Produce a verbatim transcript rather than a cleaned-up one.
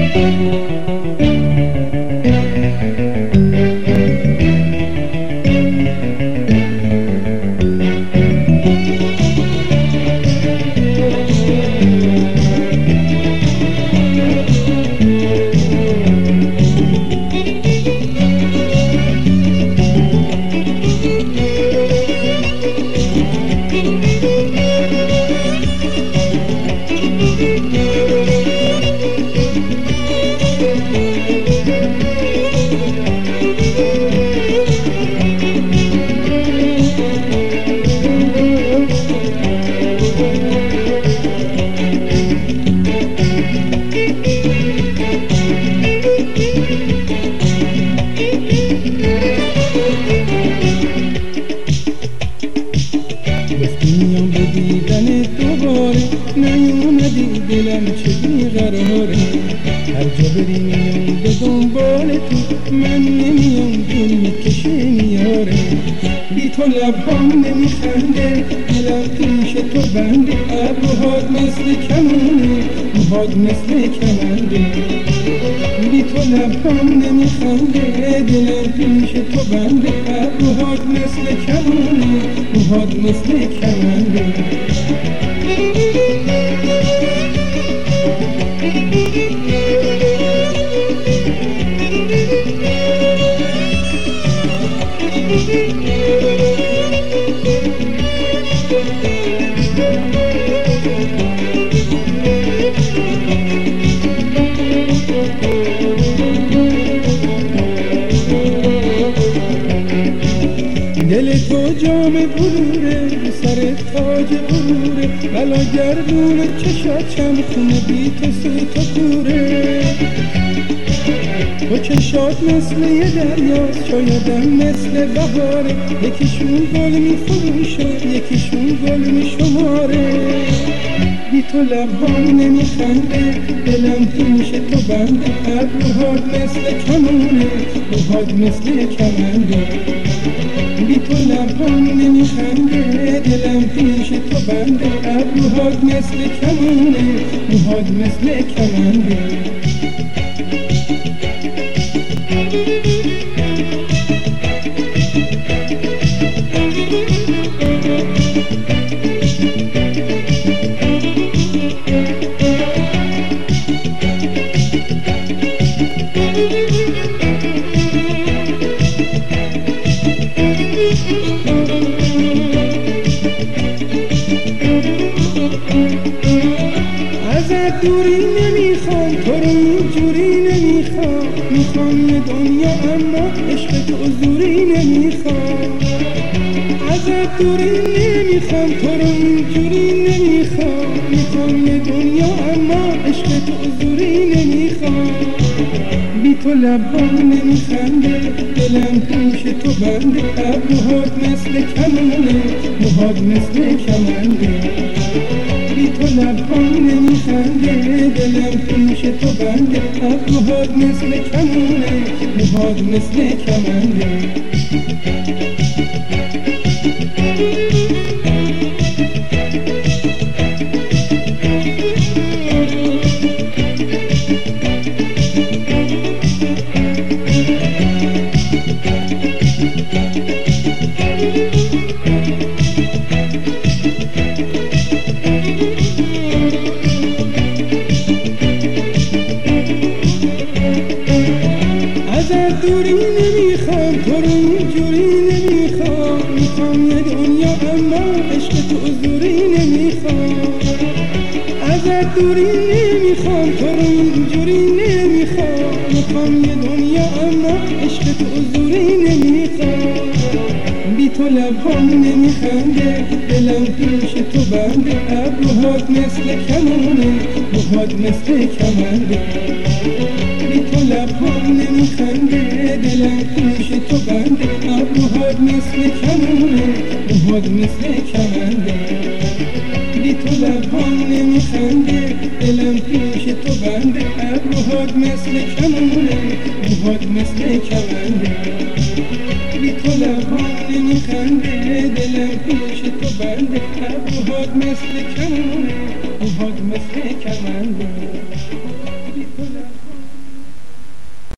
میام به دیدن دوباره نیومدی دلم چه بیقراره، هر جا بری میام به دنبال تو، من نمیام دل میکشه میاره. بی تو لبهام نمیخنده، دلم پیش تو بنده، ابروهات مثل کمونه، موهات مثل کمنده. بی تو لبهام نمیخنده، دلم پیش تو بنده، ابروهات مثل کمونه، موهات مثل کمنده. دل تو جام بلوره، سر تاج بلوره، بلا گردونه چشات چمخونه، بی تو سو تو کوره. تو چشات مثل یه دریاست، شایدم مثل بهاره، یکیشون گل میفروشه، یکیشون گل میشماره. بی تو لبهام نمیخنده، دلم پیش تو بنده، ابروهات مثل کمونه، موهات مثل کمنده. بی تو لبهام نمیخنده، دلم پیش تو بنده، ابروهات مثل کمونه، موهات مثل کمنده. ازت دوری نمیخوام، تو رو اینجوری نمیخوام، میخوام یه دنیا اما عشق تو زوری نمیخوام. ازت دوری نمیخوام، تو رو اینجوری نمیخوام، میخوام یه دنیا اما عشق تو زوری نمیخوام. بی تو لبهام نمیخنده، دلم پیش تو بنده، ابروهات مثل کمونه، موهات مثل کمنده. بی تو لبهام نمیخنده، دلم پیش تو بنده، ابروهات مثل کمونه، موهات مثل کمنده. ازت دوری نمیخوام، تو رو اینجوری نمیخوام، میخوام یه دنیا اما عشق تو زوری نمیخوام. ازت دوری نمیخوام، تو رو اینجوری نمیخوام، میخوام یه دنیا اما عشق تو زوری نمیخوام. بی تو لبهام نمیخنده، دلم پیش تو بنده، ابروهات مثل کمونه، موهات مثل کمنده. بی تو لبهام نمیخنده، دلم پیش تو بنده، ابروهات مثل کمونه، موهات مثل کمنده. بی تو لبهام نمیخنده، دلم پیش تو بنده، ابروهات مثل کمونه، موهات مثل کمنده. بی تو لبهام نمیخنده، دلم پیش تو بنده، ابروهات مثل کمونه، موهات مثل کمنده.